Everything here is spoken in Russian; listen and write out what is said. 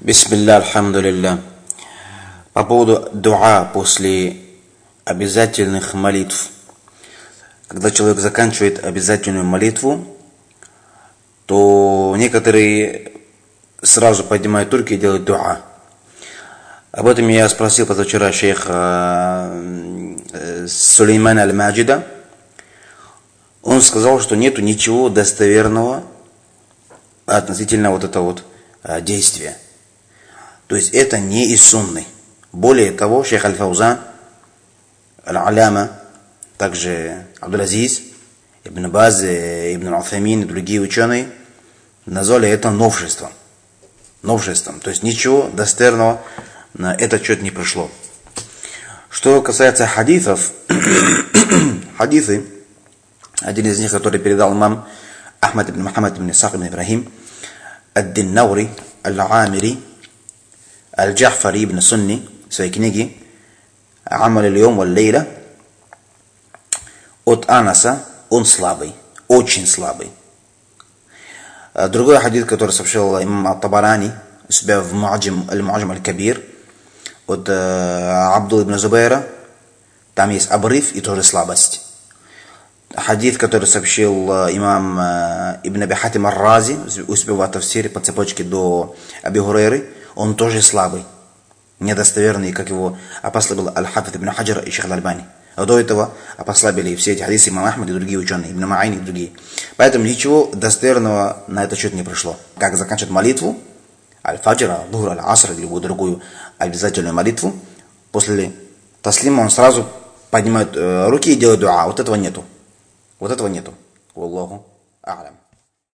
Бисмилля, альхамдулилля. По поводу дуа после обязательных молитв. Когда человек заканчивает обязательную молитву, то некоторые сразу поднимают руки и делают дуа. Об этом я спросил позавчера шейха Сулеймана аль-Маджида. Он сказал, что нету ничего достоверного относительно вот этого действия. То есть это не из сунны. Более того, шейх Аль-Фаузан, Аль-Аляма, также Абдул-Азиз, Ибн Баз, Ибн Аль-Уthаймин и другие ученые назвали это новшеством. Новшеством. То есть ничего достоверного на этот счет не пришло. Что касается хадисов, хадисы, один из них, который передал имам Ахмад ибн Мухаммад ибн Исхак ибн Ибрахим, Ад-Диннаури, Аль-Амири, Аль-Джафари ибн Сунни, в своей книге Амаль аль-Йом валь-Лейля, от Анаса, он слабый, очень слабый. Другой хадис, который сообщил имам Ат-Табарани у себя в Аль-Муаджам аль-Кабир, от Абдулла ибн Зубайра, там есть обрыв и тоже слабость. Хадис, который сообщил имам Ибн Аби Хатим ар-Рази у себя в Тафсире по цепочке до Аби Хурайры, он тоже слабый, недостоверный, как его опослабил Аль-Хафид ибн Хаджар и шейх Аль-Альбани. А до этого опослабили все эти хадисы имам Ахмад и другие ученые, Ибн Ма'ин и другие. Поэтому ничего достоверного на этот счет не пришло. Как заканчивать молитву, Аль-Фаджр, Аль-Дур, Аль-Аср или любую другую обязательную молитву, после таслима он сразу поднимает руки и делает дуа. Вот этого нету. Вот этого нету. Валлаху а'лям.